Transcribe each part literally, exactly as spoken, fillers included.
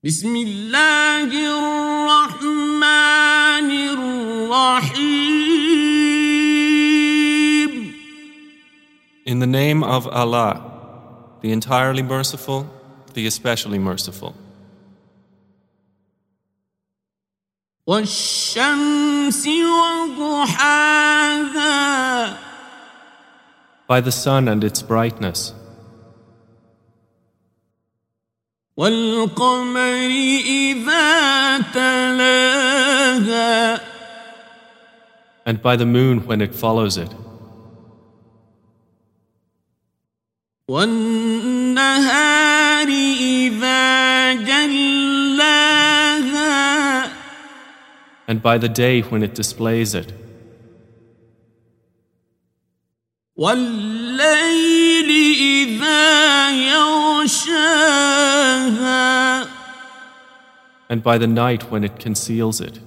بسم الله الرحمن الرحيم. In the name of Allah, the entirely merciful, the especially merciful. والشمس وضحاها. By the sun and its brightness. والقمر إذا تلاها. And by the moon when it follows it. والنهار إذا جلاها. And by the day when it displays it. والليل إذا يغشاها. And by the night when it conceals it.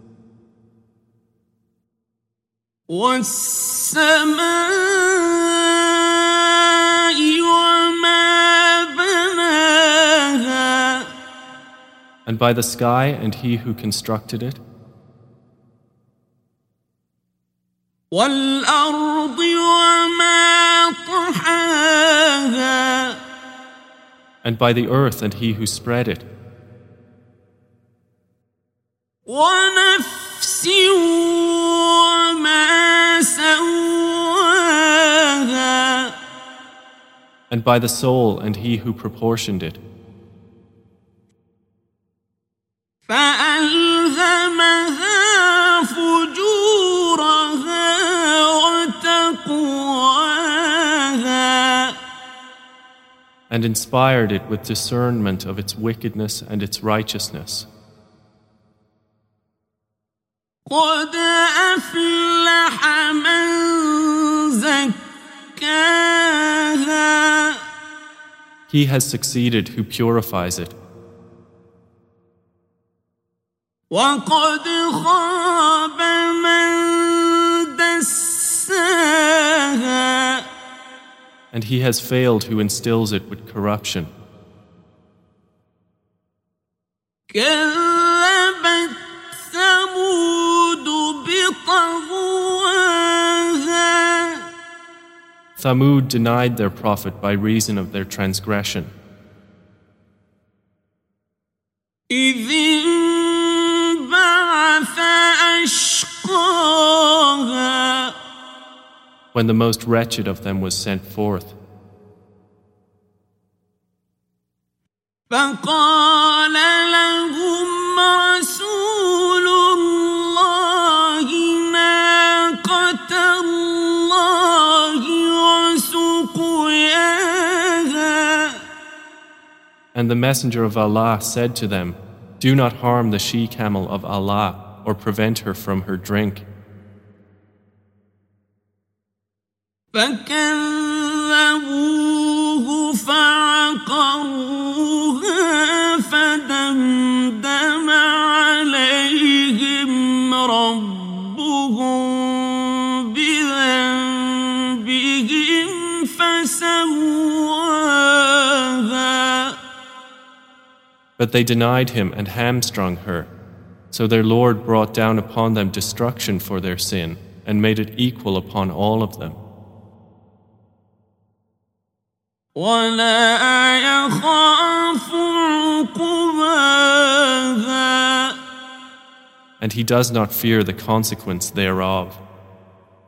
والسماء وما بناها. And by the sky and he who constructed it. والأرض وما طحاها. And by the earth and he who spread it. ونفس وما سواها. And by the soul and he who proportioned it. فألهمها فجورها وتقواها. And inspired it with discernment of its wickedness and its righteousness. قد أفلح من زكاها. He has succeeded who purifies it. وقد خاب من دساها. And he has failed who instills it with corruption. كذبت ثمود بطغواها. Thamud denied their prophet by reason of their transgression. إذ انبعث أشقاها. When the most wretched of them was sent forth. فقال لهم رسول الله ناقة الله وسقياها. And the messenger of Allah said to them, do not harm the she-camel of Allah or prevent her from her drink. فكذبوه فعقروها فدمدم عليهم ربهم بذنبهم فسواها. But they denied him and hamstrung her. So their Lord brought down upon them destruction for their sin and made it equal upon all of them. ولا يخاف عقباها. And he does not fear the consequence thereof.